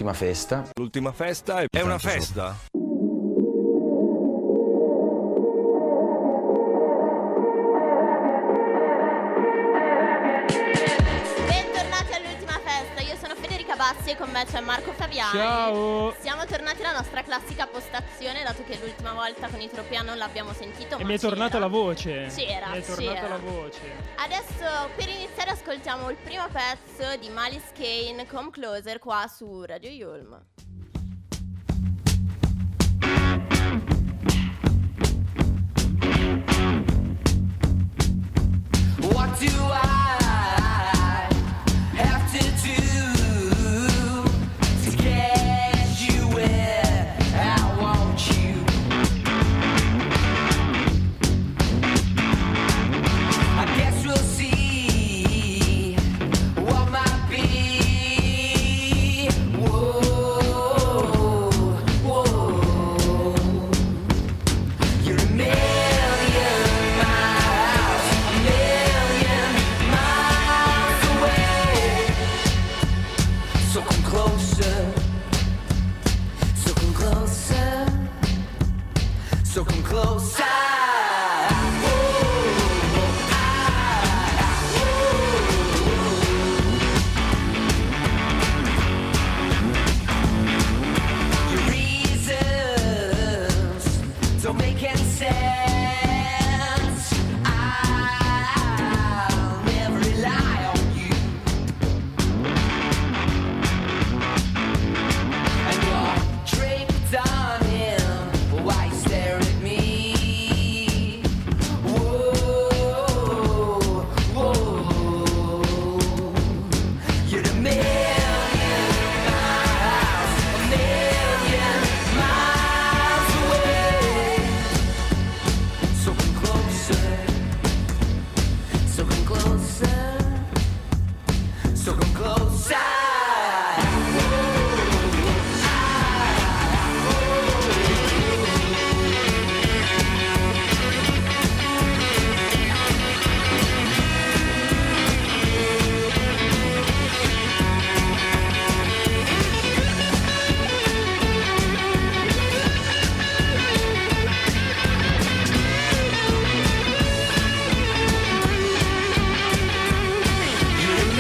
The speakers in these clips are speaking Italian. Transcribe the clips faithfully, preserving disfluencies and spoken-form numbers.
l'ultima festa. L'ultima festa è una festa. Bentornati all'ultima festa, io sono Federica Bassi e con me c'è Marco Fabiani. Ciao! Siamo tornati alla nostra classica postazione, dato che l'ultima volta con i Tropea non l'abbiamo sentito. E ma mi è tornata c'era. la voce. C'era, Mi è tornata c'era. la voce. Adesso per iniziare ascoltiamo il primo pezzo di Malice Kane, Come Closer, qua su Radio Yulm. What do I have to do to get you where I want you? I guess we'll see what might be. Whoa, whoa. You're a million miles, a million miles away. So come closer, so come closer, so come closer. Your reasons don't make any sense. I'll never rely on you. And you're draped on him while you stare at me. Whoa, whoa. You're the million miles, a million miles away. So come closer, so come closer, so come closer. You're a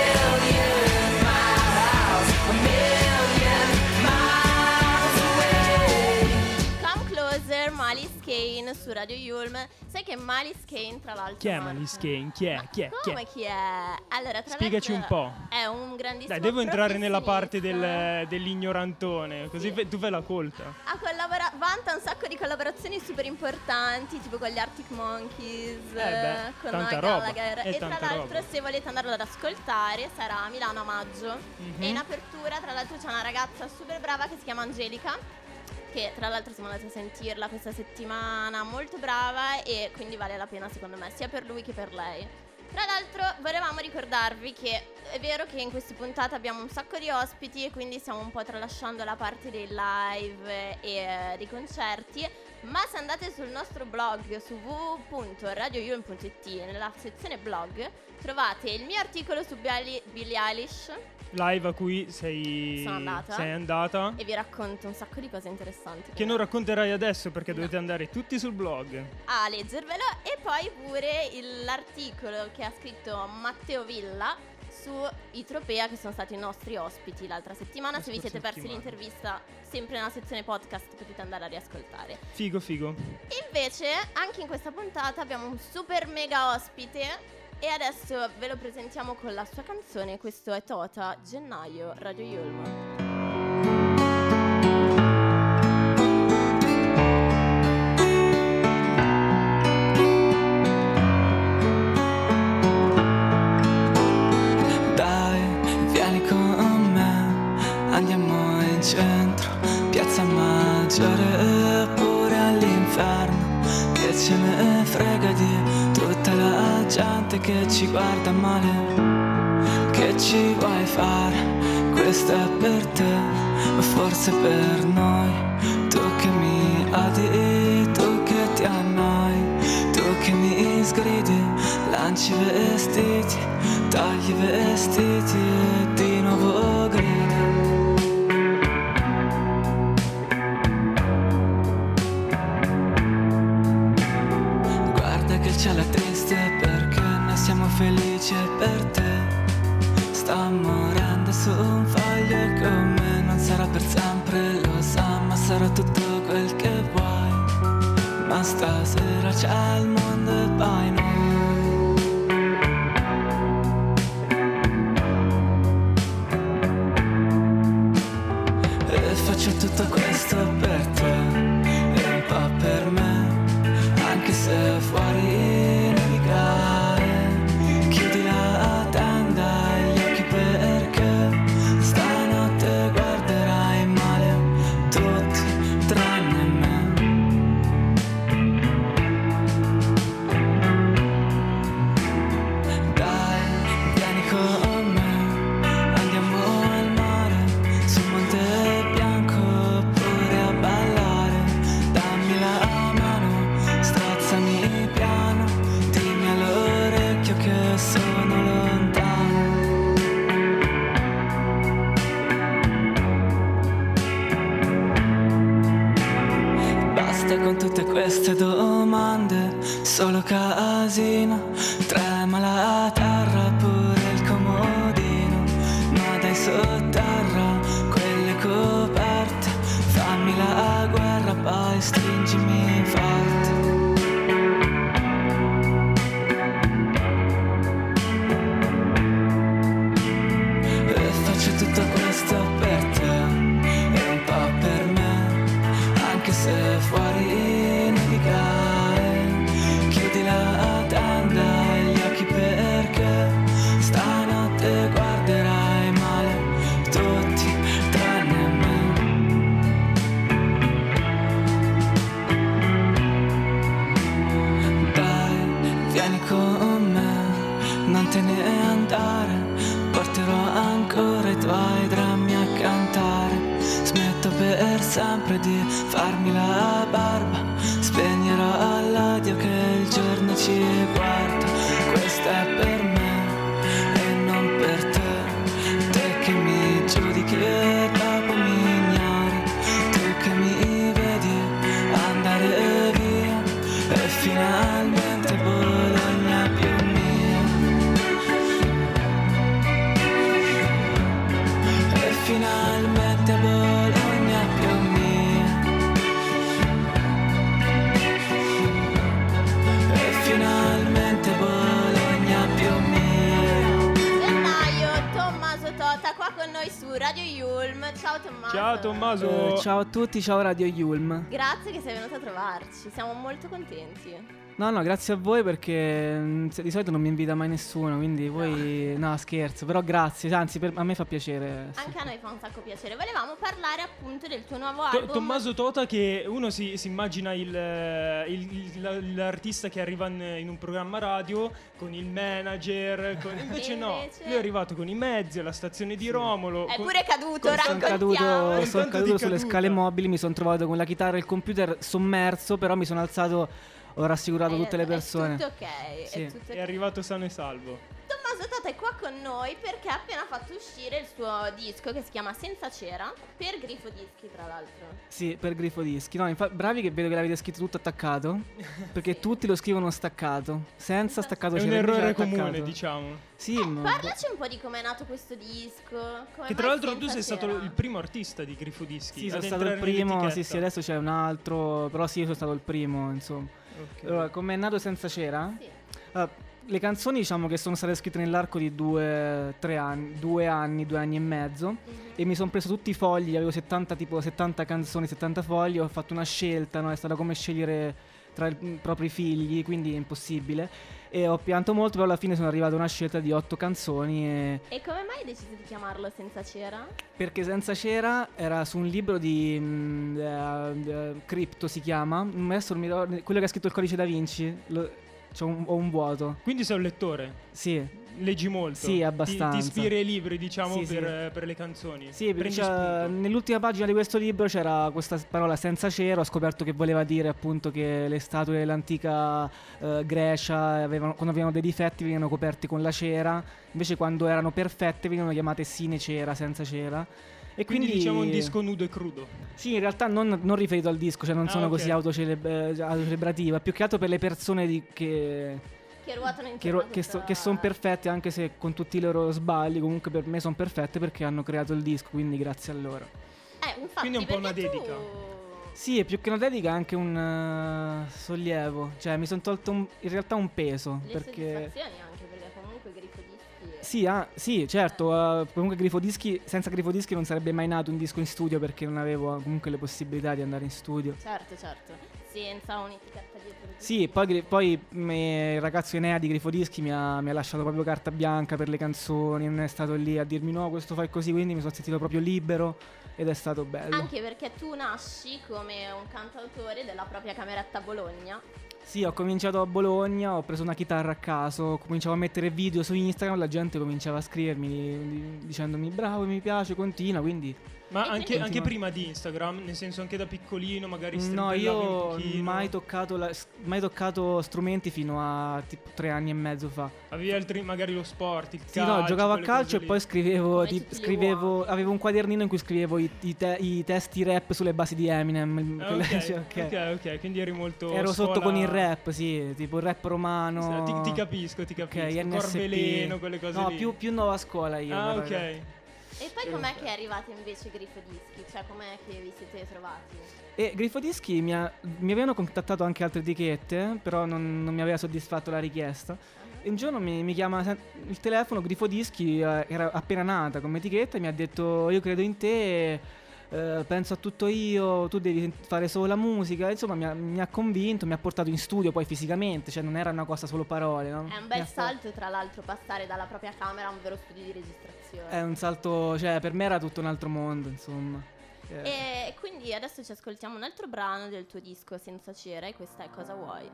million miles, a million miles away. Come Closer, Malice Kane su Radio Yulm. Sai che Malice Kane, tra l'altro, Chi è Marco- Malice Kane? Chi è? Ma Chi è? Chi come è? chi è? Allora, tra Spiegaci l'altro, un po'. È un grandissimo Dai, devo entrare nella parte professionista. del, dell'ignorantone, così Sì. fe- tu fai la colta. Ha collabora- vanta un sacco di collaborazioni super importanti, tipo con gli Arctic Monkeys, beh, con tanta Noel roba, Gallagher. è E tra tanta l'altro, roba. se volete andarlo ad ascoltare, sarà a Milano a maggio. Mhm. E in apertura, tra l'altro, c'è una ragazza super brava che si chiama Angelica, che tra l'altro siamo andati a sentirla questa settimana, molto brava, e quindi vale la pena secondo me, sia per lui che per lei. Tra l'altro volevamo ricordarvi che è vero che in queste puntate abbiamo un sacco di ospiti e quindi stiamo un po' tralasciando la parte dei live e eh, dei concerti, ma se andate sul nostro blog su w w w punto radio yulm punto i t, nella sezione blog trovate il mio articolo su Billie Billie Eilish Live a cui sei, Sono andata. sei andata. e vi racconto un sacco di cose interessanti Che non racconterai adesso perché dovete andare tutti sul blog. a leggervelo, e poi pure il- l'articolo che ha scritto Matteo Villa su i Tropea, che sono stati i nostri ospiti l'altra settimana. La Se vi scorsa siete persi settimana. l'intervista, sempre nella sezione podcast potete andare a riascoltare. Figo, figo. E invece anche in questa puntata abbiamo un super mega ospite e adesso ve lo presentiamo con la sua canzone. Questo è Tota, Gennaio, Radio Yulm. Dai, vieni con me, andiamo in centro, piazza Maggiore, pure all'inferno. Che ce ne frega di tutta la gente che ci guarda male. Che ci vuoi fare? Questo è per te, o forse per noi. Tu che mi odi, tu che ti annoi, tu che mi sgridi, lanci vestiti, tagli vestiti e di nuovo gridi. per te. Sto morendo su un foglio e con me non sarà per sempre, lo so, ma sarà tutto quel che vuoi. Ma stasera c'è il mondo e poi noi. E faccio tutto questo per te e un po' per me, anche se fuori nevicare. Chiudi la tenda e gli occhi perché stanotte guarderai male tutti tranne me. Dai, vieni con me, andiamo al mare, sul Monte Bianco oppure a ballare. Dammi la mano, strazzami piano, dimmi all'orecchio che sono lontano. Basta con tutte queste domande, solo casino. Trema la terra, pure il comodino. Ma dai sotterra quelle coperte, fammi la guerra, poi stringimi forte. E faccio tutto questo per te e un po' per me, anche se fuori nevicare. Chiudi la tenda e gli occhi perché stanotte guarderai male tutti tranne me. Dai, vieni con me, non te ne andare, porterò ancora i tuoi drammi a cantare. Smetto per sempre di farmi la barba, spegnerò l'odio che il giorno ci guarda. Questa è per me e non per te, te che mi giudichi e dopo mi ignori, tu che mi vedi andare via e finalmente Bologna più mia. E finalmente Bologna più mia. E finalmente Bologna più mia. Gennaio, Tommaso Tota qua con noi su Radio Yulm. Ciao Tommaso. Ciao Tommaso. Eh, ciao a tutti, ciao Radio Yulm. Grazie che sei venuto a trovarci, siamo molto contenti. No, no, grazie a voi perché mm, se- di solito non mi invita mai nessuno, quindi voi... No, scherzo, però grazie, anzi per- a me fa piacere. Sì. Anche a noi fa un sacco piacere. Volevamo parlare appunto del tuo nuovo To- album. Tommaso Tota, che uno si, si immagina il, eh, il- il- la- l'artista che arriva in, in un programma radio con il manager, con- invece no, Invece- lui è arrivato con i mezzi alla stazione di Romolo. È con- pure caduto, Sono raccontiamo. caduto, Con sono tanto caduto di sulle caduta. scale mobili, mi sono trovato con la chitarra e il computer sommerso, però mi sono alzato, ho rassicurato Eh, tutte le è persone. tutto ok, Sì. è tutto ok. È arrivato sano e salvo. Tommaso Tota è qua con noi perché ha appena fatto uscire il suo disco che si chiama Senza Cera, per Grifo Dischi tra l'altro. Sì, per Grifo Dischi. No, infa- bravi che vedo che l'avete scritto tutto attaccato, perché tutti lo scrivono staccato, senza staccato È un cera, invece errore attaccato. comune, diciamo. Sì, Eh, ma... parlaci un po' di com'è nato questo disco. come Che tra mai l'altro tu Senza sei stato Cera? il primo artista di Grifo Dischi. Sì, ad sono stato il entrare primo, nell'etichetta. sì, sì, adesso c'è un altro, però sì, io sono stato il primo, insomma. Ok. Allora, come è nato Senza Cera? Sì. Allora, le canzoni diciamo che sono state scritte nell'arco di due, tre anni, due anni, due anni e mezzo, Mhm. e mi sono preso tutti i fogli, avevo settanta, tipo settanta canzoni, settanta fogli, ho fatto una scelta, no? È stata come scegliere tra i mm, propri figli, quindi è impossibile, e ho pianto molto, però alla fine sono arrivato a una scelta di otto canzoni, e E come mai hai deciso di chiamarlo Senza Cera? perché Senza Cera era su un libro di mm, eh, eh, Crypto si chiama, mm, adesso non mi ricordo, quello che ha scritto il Codice Da Vinci, lo- c'ho un, ho un vuoto. Quindi sei un lettore, Sì, leggi molto. Sì, abbastanza. Ti, ti ispiri ai libri, diciamo, Sì, sì. per, per le canzoni. sì, perché Prendi c'era- spunto. nell'ultima pagina di questo libro c'era questa parola senza cera, ho scoperto che voleva dire appunto che le statue dell'antica eh, Grecia avevano, quando avevano dei difetti venivano coperti con la cera, invece quando erano perfette venivano chiamate sine cera, senza cera. E Quindi, quindi, diciamo un disco nudo e crudo. Sì, in realtà non, non riferito al disco, cioè non Ah, sono ok. così autoceleb- eh, autocelebrativo, è più che altro per le persone di- che, che ruotano che, intorno ru- a che, questa- so- che sono perfette, anche se con tutti i loro sbagli, comunque per me sono perfette perché hanno creato il disco, quindi grazie a loro. Eh, infatti, Quindi è un po' una perché tu- dedica. Sì, è più che una dedica, è anche un eh, sollievo, cioè mi sono tolto un- in realtà un peso, Le perché... soddisfazioni anche, perché comunque Grifo Dischi... Sì, ah, sì, certo, eh, comunque Grifo Dischi, senza Grifo Dischi non sarebbe mai nato un disco in studio perché non avevo comunque le possibilità di andare in studio. Certo, certo, senza un'etichetta dietro. di Sì, cui- poi, Gri- poi me- il ragazzo Enea di Grifo Dischi mi ha, mi ha lasciato proprio carta bianca per le canzoni, non è stato lì a dirmi no, questo fai così, quindi mi sono sentito proprio libero ed è stato bello. Anche perché tu nasci come un cantautore della propria cameretta a Bologna. Sì, ho cominciato a Bologna, ho preso una chitarra a caso, cominciavo a mettere video su Instagram, la gente cominciava a scrivermi di- dicendomi bravo, mi piace, continua, quindi... Ma E anche, quindi- anche prima di Instagram, nel senso anche da piccolino, magari No, strimpellavi io un pochino. mai toccato, la- mai toccato strumenti fino a tipo tre anni e mezzo fa. Avevi altri, magari lo sport, il Sì, calcio. no, giocavo a quelle calcio cose e lì. poi scrivevo, Come ti- tutti gli scrivevo uomini. avevo un quadernino in cui scrivevo i, i te- i testi rap sulle basi di Eminem. Ah, quelle- ok, cioè, ok. ok, ok, quindi eri molto Ero sotto scuola- con il rap, sì, tipo il rap romano. Ti, ti capisco, ti Ok, capisco. N S P. Corveleno, quelle cose No, lì. più, più nuova scuola io. Ah, però, ok. E poi com'è che è arrivato invece Grifo Dischi? Cioè com'è che vi siete trovati? E Grifo Dischi mi, ha- mi avevano contattato anche altre etichette, però non, non mi aveva soddisfatto la richiesta. E un giorno mi, mi chiama sen- il telefono, Grifo Dischi, eh, era appena nata come etichetta, e mi ha detto io credo in te, eh, penso a tutto io, tu devi fare solo la musica. Insomma mi ha, mi ha convinto, mi ha portato in studio poi fisicamente, cioè non era una cosa solo parole. No? È un Mi bel ha fa- salto, tra l'altro, passare dalla propria camera a un vero studio di registrazione. È un salto, cioè per me era tutto un altro mondo, insomma. Eh, E quindi adesso ci ascoltiamo un altro brano del tuo disco Senza Cera, e questa è Cosa Vuoi?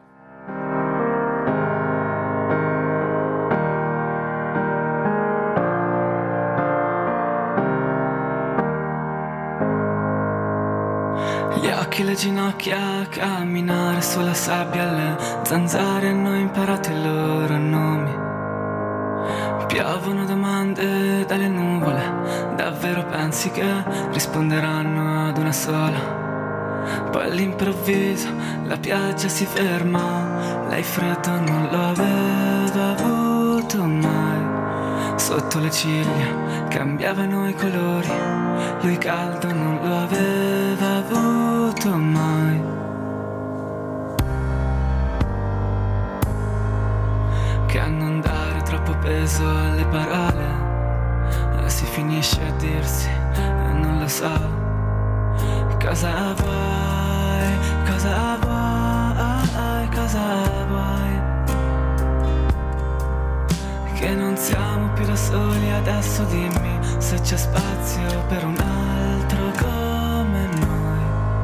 Gli occhi, le ginocchia a camminare sulla sabbia, le zanzare hanno imparato i loro nomi. Piovono domande dalle nuvole, davvero pensi che risponderanno ad una sola? Poi all'improvviso la pioggia si ferma, lei freddo non lo aveva avuto mai. Sotto le ciglia cambiavano i colori, lui caldo non lo aveva avuto mai. Che a non dare troppo peso alle parole, si finisce a dirsi e non lo so. Cosa vuoi, cosa vuoi, cosa vuoi? Che non siamo più da soli adesso, dimmi se c'è spazio per un altro come noi.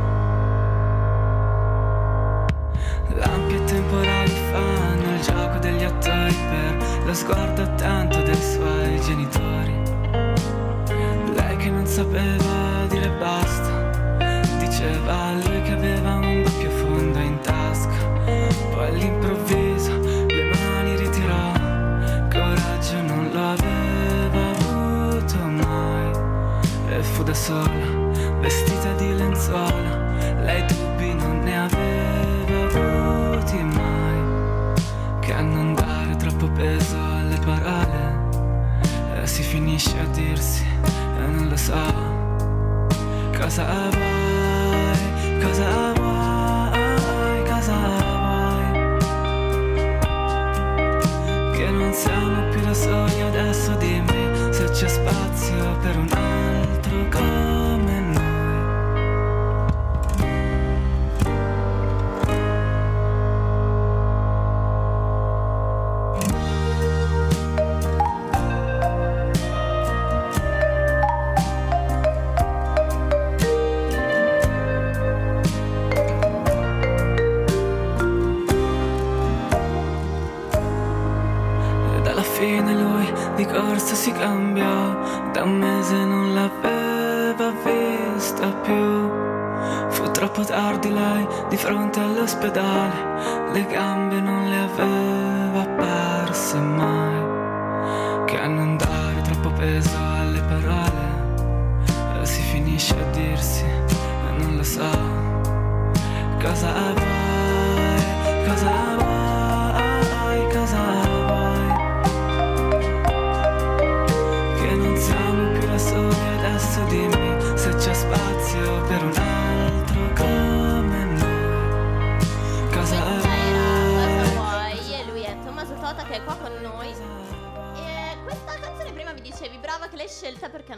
Lampi e temporali fanno il gioco degli attori per lo sguardo attento dei suoi genitori. Lei che non sapeva dire basta, diceva a lui che aveva un doppio fondo in tasca. Poi all'improvviso le mani ritirò, coraggio non lo aveva avuto mai. E fu da sola, vestita di lenzuola, lei dubbi non ne aveva avuti mai. Che a non dare troppo peso alle parole, e si finisce a dirsi e non lo so. Cosa vuoi, cosa vuoi, cosa vuoi? Che non siamo più da soli adesso, dimmi se c'è spazio per un altro come noi. Ed alla fine lui di corsa si cambiò, da un mese non l'aveva vista più. Fu troppo tardi, lei di fronte all'ospedale, le gambe non le aveva perse mai. Che a non dare troppo peso alle parole, e si finisce a dirsi e non lo so. Cosa vuoi, cosa vuoi, cosa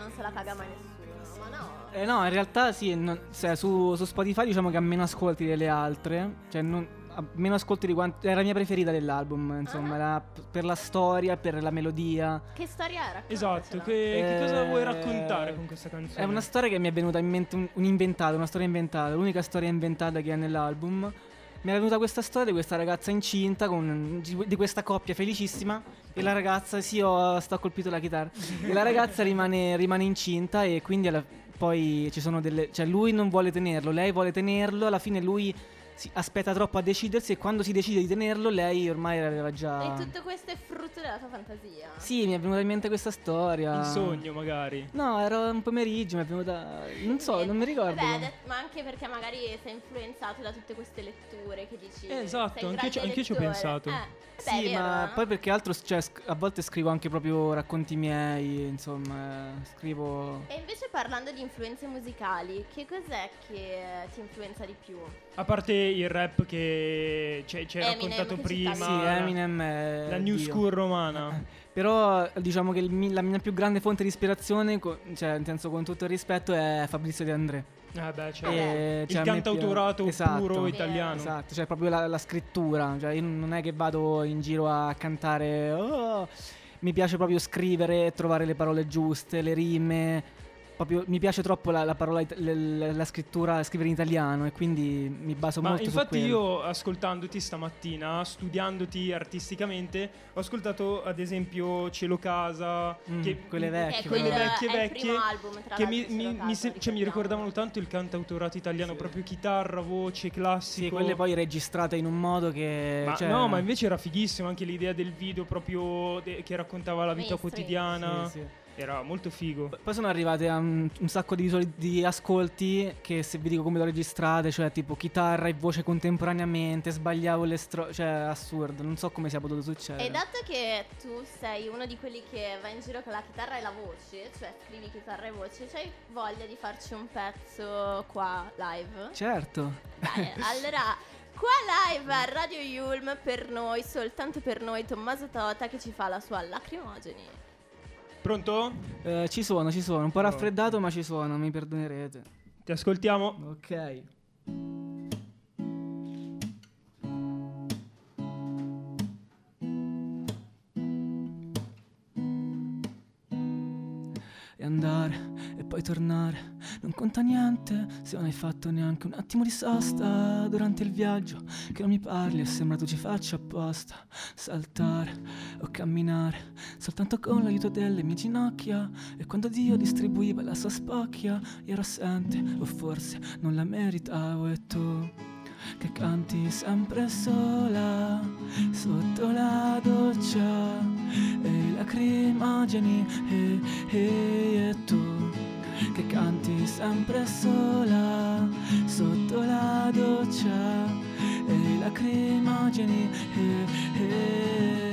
non se la caga mai nessuno, ma no. Eh, no, in realtà sì, non- cioè, su, su Spotify diciamo che ha meno ascolti delle altre, cioè non, ha meno ascolti di quanto... Era la mia preferita dell'album, insomma, Ah. era p- per la storia, per la melodia. Che storia era? Esatto, che, che cosa Eh, vuoi raccontare con questa canzone? È una storia che mi è venuta in mente, un, un'inventata, una storia inventata, l'unica storia inventata che è nell'album. Mi è venuta questa storia di questa ragazza incinta con, di, di questa coppia felicissima e la ragazza, sì, ho, sto colpito la chitarra, e la ragazza rimane, rimane incinta e quindi alla- poi ci sono delle, cioè lui non vuole tenerlo, lei vuole tenerlo, alla fine lui si aspetta troppo a decidersi e quando si decide di tenerlo lei ormai aveva già... E tutto questo è frutto della tua fantasia. Sì, mi è venuta in mente questa storia. In sogno magari. No, era un pomeriggio, mi è venuta... Non so, non mi ricordo. Vabbè, det- ma anche perché magari sei influenzato da tutte queste letture che dici. Eh, esatto, sei un anch'io ci- grande anch'io ci ho lettore. pensato. Eh, beh, Sì, è vero, ma no? poi perché altro, cioè, sc- a volte scrivo anche proprio racconti miei, insomma, eh, scrivo... E invece parlando di influenze musicali, che cos'è che ti influenza di più? A parte il rap che ci ci hai Eminem, raccontato che prima. citavi. Sì, la- Eminem è La new Dio. school romana. Però diciamo che il mi- la mia più grande fonte di ispirazione, co- cioè nel senso con tutto il rispetto, è Fabrizio De André. Eh beh, cioè, E, il cioè, a me cantautorato pi- esatto. puro Vero. italiano. Esatto, cioè proprio la, la scrittura, cioè io non è che vado in giro a cantare, oh, mi piace proprio scrivere, trovare le parole giuste, le rime, proprio mi piace troppo la, la parola, it- le- le- la scrittura, scrivere in italiano e quindi mi baso Ma molto su infatti quello. io ascoltandoti stamattina, studiandoti artisticamente, ho ascoltato ad esempio Cielo Casa, Mm, che, quelle vecchie, Che è quelle quello vecchie è il vecchie, primo album, tra che mi, l'altro, mi- Cielo mi Casa, se- cioè, mi ricordiamo. ricordavano tanto il cantautorato italiano, proprio chitarra, voce, classico. Sì, quelle poi registrate in un modo che... Ma cioè- no, ma invece era fighissimo anche l'idea del video proprio de- che raccontava la vita Mainstream. quotidiana. Sì, sì. Era molto figo. Poi sono arrivate a un, un sacco di, visuali- di ascolti che se vi dico come le ho registrate, cioè tipo chitarra e voce contemporaneamente, sbagliavo le strofe, cioè assurdo, non so come sia potuto succedere. E dato che tu sei uno di quelli che va in giro con la chitarra e la voce, cioè scrivi chitarra e voce, c'hai voglia di farci un pezzo qua live? Certo. Bene, allora qua live a Radio Yulm per noi, soltanto per noi, Tommaso Tota che ci fa la sua Lacrimogeni. Pronto? Eh, ci sono, ci sono, un po' No. raffreddato ma ci sono, mi perdonerete. Ti ascoltiamo. Ok. E andare e poi tornare non conta niente se non hai fatto neanche un attimo di sosta durante il viaggio, che non mi parli e sembra tu ci faccia apposta. Saltare o camminare soltanto con l'aiuto delle mie ginocchia, e quando Dio distribuiva la sua spocchia io ero assente o forse non la meritavo. E tu che canti sempre sola sotto la doccia e i lacrimogeni, e, e, e tu che canti sempre sola sotto la doccia e i lacrimogeni, e, e.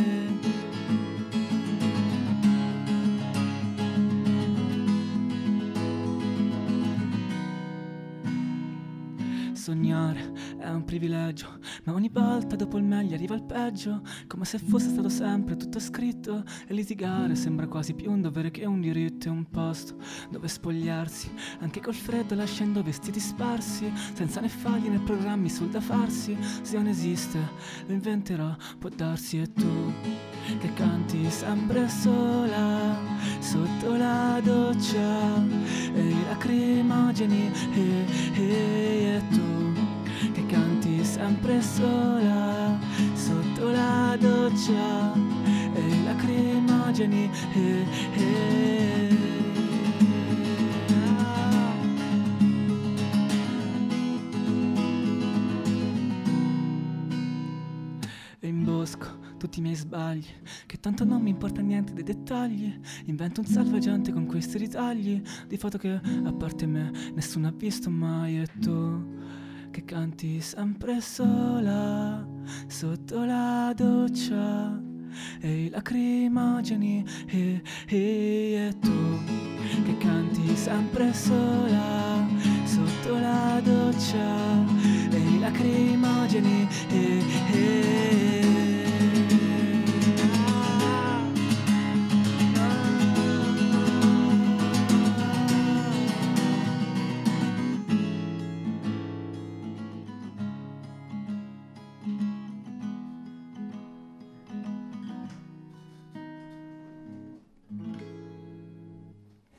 Sognare è un privilegio, ma ogni volta dopo il meglio arriva il peggio, come se fosse stato sempre tutto scritto, e litigare sembra quasi più un dovere che un diritto, e un posto dove spogliarsi, anche col freddo lasciando vestiti sparsi, senza né fagli né programmi sul da farsi. Se non esiste, lo inventerò, può darsi. E tu che canti sempre sola sotto la doccia e i lacrimogeni, e, e, e tu che canti sempre sola sotto la doccia e i lacrimogeni, e, e. E in bosco tutti i miei sbagli, che tanto non mi importa niente dei dettagli, invento un salvagente con questi ritagli di foto che a parte me nessuno ha visto mai. E tu che canti sempre sola sotto la doccia e i lacrimogeni, e, e, e tu che canti sempre sola sotto la doccia e i lacrimogeni, e, e.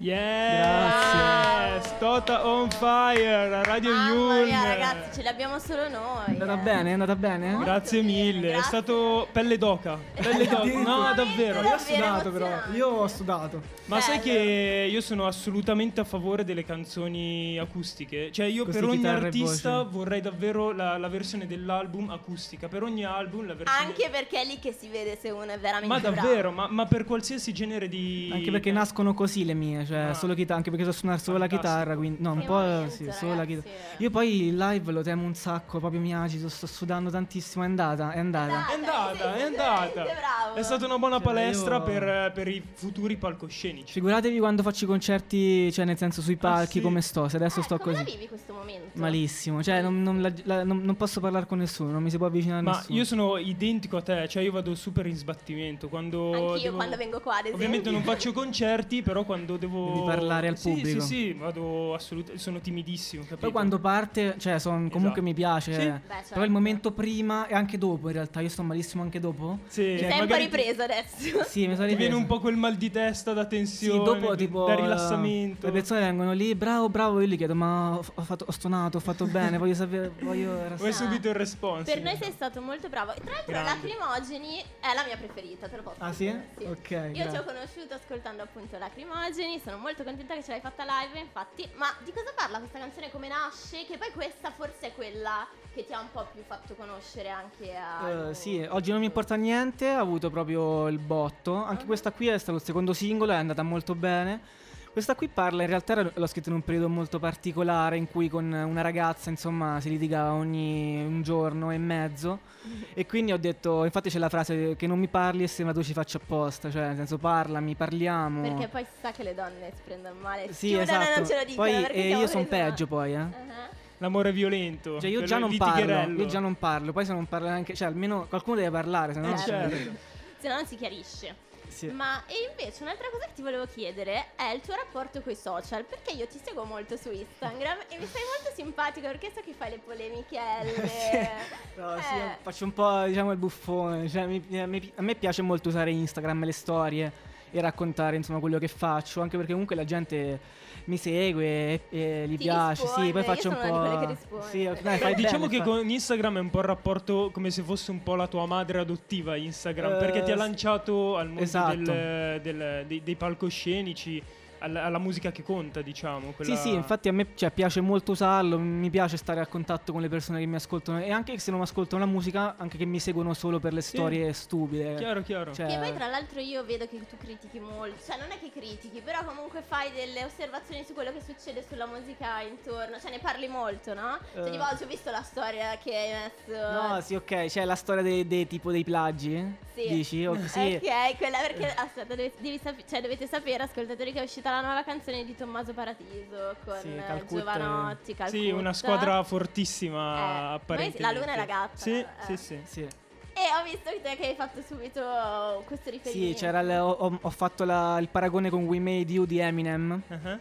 Yes, Tota on fire, Radio Mamma Yulm. mia, ragazzi, ce l'abbiamo solo noi. È andata eh. bene, è andata bene? Molto Grazie bene, mille, è grazie. stato pelle d'oca. Pelle d'oca. No, davvero. Io ho Davvero sudato però, emozionante. io ho sudato. Ma sai Bello. che io sono assolutamente a favore delle canzoni acustiche. Cioè io Così per ogni chitarra e artista voce. vorrei davvero la, la versione dell'album acustica. Per ogni album la versione... Anche perché è lì che si vede se uno è veramente Ma bravo. davvero, ma, ma per qualsiasi genere di... Anche perché nascono così le mie, cioè Ah. solo chitarra, anche perché so suonare solo la Fantastico. chitarra, quindi no, un Che po' momento, sì, solo la ragazzi. chitarra. Io poi il live lo temo un sacco, proprio mi agito, sto sudando tantissimo, è andata, è andata. È andata, è Sei andata. veramente bravo. È stata una buona Cioè, palestra io- per, per i futuri palcoscenici. Figuratevi quando faccio i concerti, cioè nel senso sui palchi sì? come sto, se adesso Eh, sto come così. la vivi questo momento? Malissimo, cioè non, non la- la- non- non posso parlare con nessuno, non mi si può avvicinare a Ma nessuno. io sono identico a te, cioè io vado super in sbattimento quando Anch'io devo- quando vengo qua, ad esempio. Ovviamente non faccio concerti, però quando devo Devi parlare al Sì, pubblico. Sì, sì, vado assolutamente sono timidissimo, capito? Poi quando parte, cioè son- comunque Esatto. mi piace, Sì. Beh, però certo. il momento prima e anche dopo in realtà, io sto malissimo anche dopo. Sì, Ti sei un po' magari ripreso adesso. Sì, mi sono Ti viene ripreso. un po' quel mal di testa da Sì, tensione, dopo tipo da eh, rilassamento. le persone vengono lì, bravo, bravo, io gli chiedo "Ma ho, ho fatto, ho stonato, ho fatto bene, voglio sapere, voglio Vuoi rilassare". subito il response. Per noi sei stato molto bravo. E tra l'altro Grande. Lacrimogeni è la mia preferita, te lo posso Ah, sì? dire. Ok, Io ti grazie. ho conosciuto ascoltando appunto Lacrimogeni, sono molto contenta che ce l'hai fatta live, infatti. Ma di cosa parla questa canzone, come nasce? Che poi questa forse è quella che ti ha un po' più fatto conoscere anche a... Eh, sì, oggi non mi importa niente, ha avuto proprio il botto. Anche Ah. questa qui è stato il secondo singolo, è andata molto bene. Questa qui parla, in realtà era- l'ho scritta in un periodo molto particolare in cui con una ragazza, insomma, si litigava ogni un giorno e mezzo. E quindi ho detto, infatti c'è la frase che non mi parli e sembra tu ci faccia apposta, cioè nel senso parlami, parliamo. Perché poi si sa che le donne si prendono male. Sì, chiudono e esatto. non ce lo dicono. Poi perché eh, siamo io sono prese male. peggio poi, eh. Uh-huh. L'amore violento. Cioè io quello già non parlo, litigherello. io già non parlo, poi se non parlo neanche, cioè almeno qualcuno deve parlare, se no Eh, certo. Se no non si chiarisce. Sì. Ma e invece un'altra cosa che ti volevo chiedere è il tuo rapporto con i social, perché io ti seguo molto su Instagram e mi sei molto simpatico perché so che fai le polemichelle. No, sì, Eh. faccio un po' diciamo il buffone, cioè, mi- mi- a me piace molto usare Instagram, le storie e raccontare insomma quello che faccio, anche perché comunque la gente mi segue e, e gli Ti piace, risponde, sì, poi io faccio un sono po'... una di quelle che risponde. Sì, ok, Beh, fai diciamo bene, che fa- con Instagram è un po' il rapporto come se fosse un po' la tua madre adottiva Instagram, Eh, perché ti ha s- lanciato al mondo esatto. del- del- dei, dei palcoscenici, alla, alla musica che conta, diciamo. quella- Sì, sì, infatti a me cioè, piace molto usarlo, mi piace stare a contatto con le persone che mi ascoltano e anche se non ascoltano la musica, anche che mi seguono solo per le Sì. storie stupide. Chiaro, chiaro. Cioè, Che poi tra l'altro io vedo che tu critichi molto, cioè non è che critichi, però comunque fai delle osservazioni su quello che succede sulla musica intorno, cioè ne parli molto, no? Cioè Eh. di volte ho visto la storia che hai messo. No, sì, ok, c'è la storia dei, dei tipo dei plagi? Sì. Dici? Oh, sì. Ok, quella perché aspetta, devi, devi sap- cioè, dovete sapere, ascoltatori, che è uscita la nuova canzone di Tommaso Paradiso con Sì, eh, Calcutta e- Giovanotti, Calcutta. Sì, una squadra fortissima Eh, noi- apparentemente. la luna e la gatta. Sì, eh. sì, sì. Sì. E ho visto che te che hai fatto subito questo riferimento. Sì, c'era il- ho, ho- ho fatto la- il paragone con We Made You di Eminem Uh-huh. Uh-huh.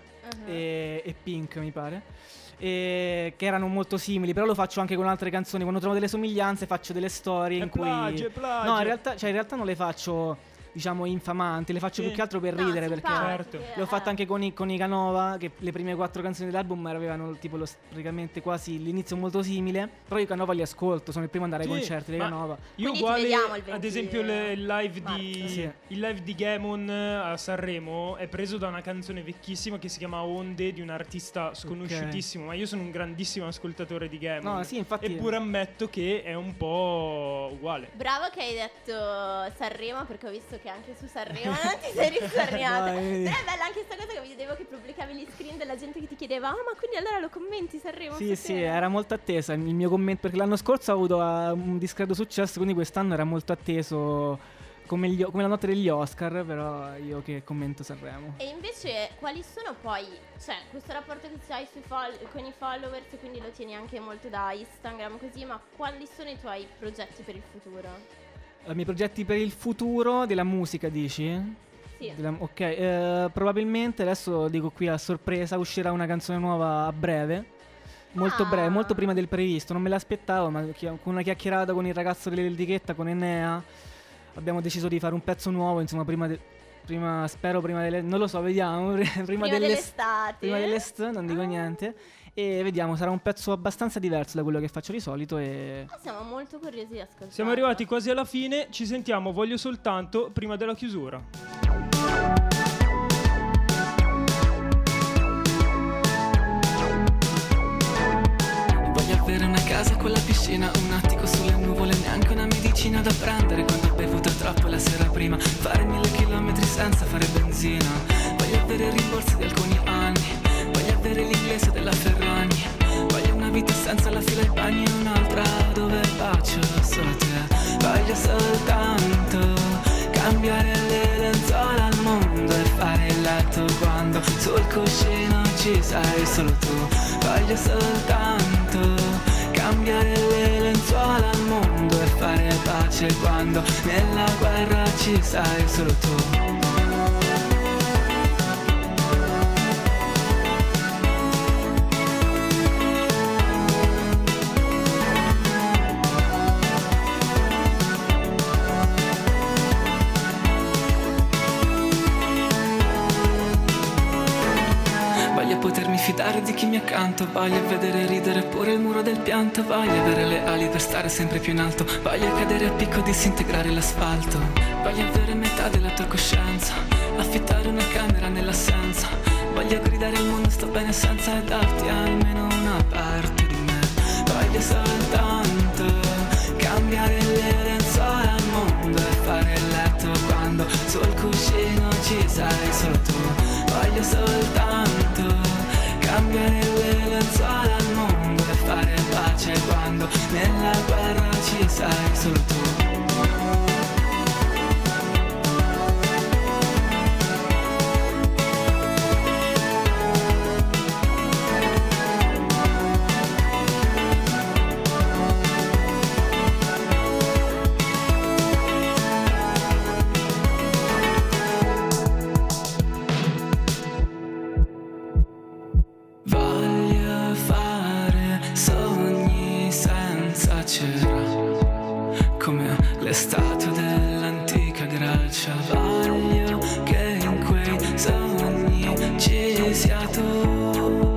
e, e Pink, mi pare. E, che erano molto simili, però lo faccio anche con altre canzoni. Quando trovo delle somiglianze, faccio delle storie È in cui. plagio, è plagio. No, in realtà, cioè, in realtà non le faccio, diciamo, infamanti, le faccio Sì. più che altro per No, ridere. Perché Certo. simpatiche, le ho fatte eh. anche con i, con i Canova, che le prime quattro canzoni dell'album avevano tipo lo, praticamente quasi l'inizio molto simile. Però i Canova li ascolto, sono il primo ad andare ai Sì, concerti dei ma Canova. Io Quindi ti uguale, vediamo il ad venti esempio le- il live marzo. di Sì. il live di Gamon a Sanremo è preso da una canzone vecchissima che si chiama Onde di un artista sconosciutissimo, ma io sono un grandissimo ascoltatore di Gamon. No, sì, infatti- Eppure ammetto che è un po' uguale. Bravo che hai detto Sanremo, perché ho visto che anche su Sanremo non ti sei risparmiata. No, eh. Però è bella anche questa cosa che vedevo che pubblicavi gli screen della gente che ti chiedeva: ah, ma quindi allora lo commenti Sanremo? Sì, sì, stasera?" era molto attesa il mio commento, perché l'anno scorso ha avuto uh, un discreto successo, quindi quest'anno era molto atteso come, gli- come la notte degli Oscar, però io che commento Sanremo. E invece quali sono poi, cioè questo rapporto che hai sui fol- con i followers, quindi lo tieni anche molto da Instagram così, ma quali sono i tuoi progetti per il futuro? I miei progetti per il futuro della musica, dici? Sì. Della- ok, eh, probabilmente adesso dico qui a sorpresa uscirà una canzone nuova a breve. Molto Ah. breve, molto prima del previsto, non me l'aspettavo, ma chi- con una chiacchierata con il ragazzo dell'etichetta, con Enea, abbiamo deciso di fare un pezzo nuovo, insomma, prima de- Prima, spero prima delle... non lo so, vediamo. Prima, Prima dell'est- dell'estate. Prima dell'est, non dico Ah. niente. E vediamo, sarà un pezzo abbastanza diverso da quello che faccio di solito e... Ah, siamo molto curiosi di ascoltare. Siamo arrivati quasi alla fine, ci sentiamo, voglio soltanto, prima della chiusura. Voglio avere una casa con la piscina, un attico sulle nuvole, neanche una medicina da prendere quando ho bevuto troppo la sera prima, fare mille chilometri senza fare benzina. Voglio avere rimborsi di alcuni anni, voglio avere l'inglese della Ferragni, voglio una vita senza la fila ai bagni e un'altra dove bacio solo te. Voglio soltanto cambiare le lenzuola al mondo e fare il letto quando sul cuscino ci sei solo tu. Voglio soltanto cambiare le lenzuola al mondo e fare pace quando nella guerra ci sei solo tu. Potermi fidare di chi mi accanto, voglio vedere ridere pure il muro del pianto, voglio avere le ali per stare sempre più in alto, voglio cadere a picco, disintegrare l'asfalto, voglio avere metà della tua coscienza, affittare una camera nell'assenza, voglio gridare al mondo sto bene senza e darti almeno una parte di me. Voglio soltanto cambiare le lenzuola al mondo e fare il letto quando sul cuscino ci sei solo tu. Voglio soltanto cambiare le lenzuola al mondo e fare pace quando nella guerra ci sei solo tu. Come le statue dell'antica Grecia, voglio che in quei sogni ci sia tu.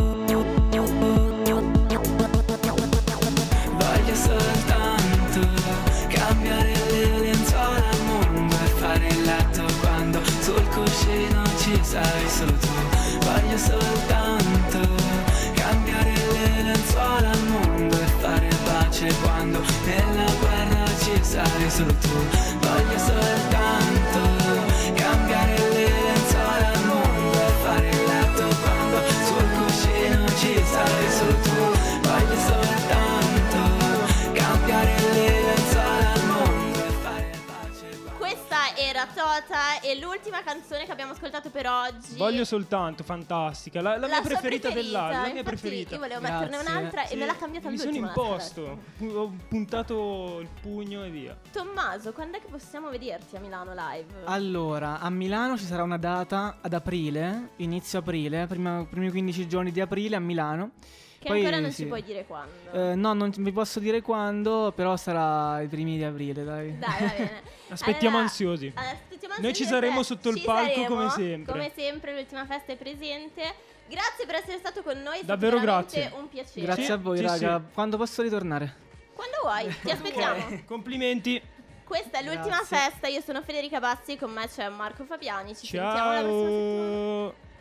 Voglio soltanto cambiare le lenzuola al mondo e fare il letto quando sul cuscino ci sei solo tu. Voglio soltanto cambiare le lenzuola al mondo e fare pace quando nella guerra ci sei solo tu. Voglio soltanto cambiare le lenzuola al mondo e fare il letto quando sul cuscino ci sei solo tu. Voglio soltanto cambiare le lenzuola al mondo e fare pace quando... Questa era Tota e l'ultima canzone che abbiamo ascoltato per oggi. Voglio soltanto, fantastica, la, la, La mia sua preferita, preferita, dell'album, la mia infatti preferita. Io volevo Grazie. metterne un'altra Sì, e me l'ha cambiata mi sono all'ultimo. imposto, pu- ho puntato il pugno e via. Tommaso, quando è che possiamo vederti a Milano live? Allora, a Milano ci sarà una data ad aprile, inizio aprile, prima, primi quindici giorni di aprile a Milano. Che Poi, ancora non sì. ci puoi dire quando. Eh, no, non vi posso dire quando, però sarà i primi di aprile, dai. Dai, va bene. Aspettiamo Allora, ansiosi. aspettiamo Noi ci ansiosi saremo perché sotto il ci palco saremo, come sempre. Come sempre, l'ultima festa è presente. Grazie per essere stato con noi. è stato Davvero veramente grazie. un piacere. Grazie Sì, a voi, sì, raga. sì. Quando posso ritornare? Quando vuoi, ti aspettiamo. Ok, complimenti. Questa è l'ultima Grazie. festa. Io sono Federica Bassi, con me c'è Marco Fabiani. Ci sentiamo la prossima settimana. Ciao.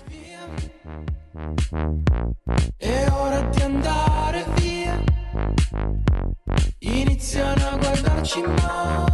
È ora di andare via. Iniziano a guardarci male.